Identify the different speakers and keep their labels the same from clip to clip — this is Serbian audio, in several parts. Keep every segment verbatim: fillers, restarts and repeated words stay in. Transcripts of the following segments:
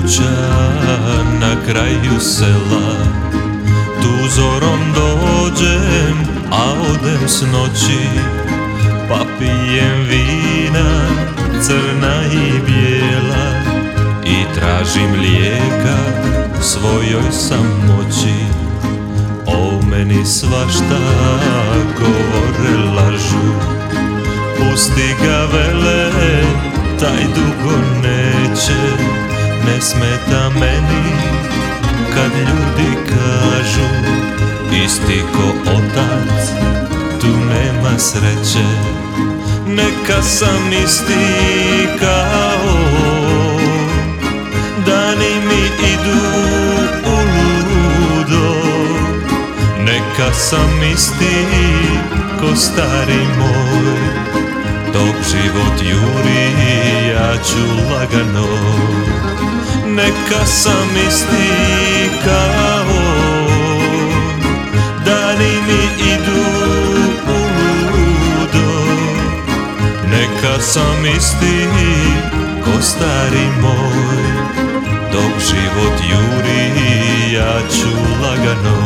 Speaker 1: kuća na kraju sela. Tu zorom dođem, a odem s noći, pa pijem vina crna i bijela i tražim lijeka svojoj samoći. O meni svašta govore, lažu, pusti ga vele, taj dugo neće. Ne smeta meni kad ljudi kažu, isti ko otac, tu nema sreće. Neka sam isti kao on, dani mi idu u ludo. Neka sam isti ko stari moj, dok život juri ja ću lagano. Neka sam isti kao on, dani mi idu u ludo. Neka sam isti ko stari moj, dok život juri ja ću lagano.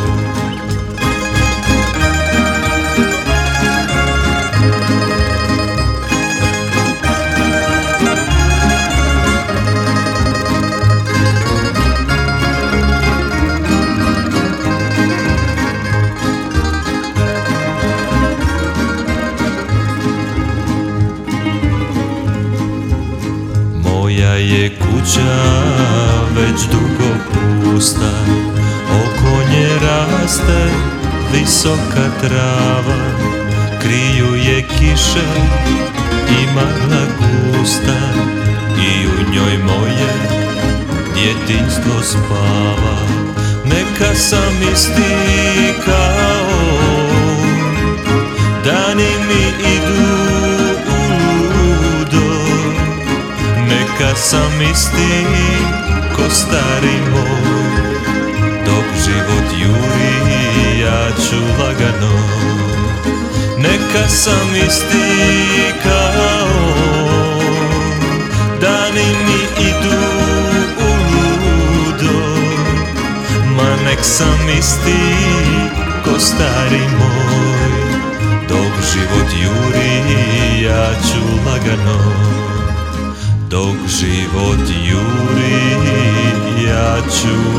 Speaker 1: Moja je kuća već dugo pusta, oko nje raste visoka trava. Kriju je kiše i magla gusta, i u njoj moje djetinjstvo spava. Neka sam isti kao on, dani mi idu u ludo. Neka sam isti ko stari moj, dok život juri ja ću lagano. Neka sam isti kao on, dani mi idu u ludo. Ma nek sam isti ko stari moj, dok život juri ja ću lagano. Dok život juri ja ću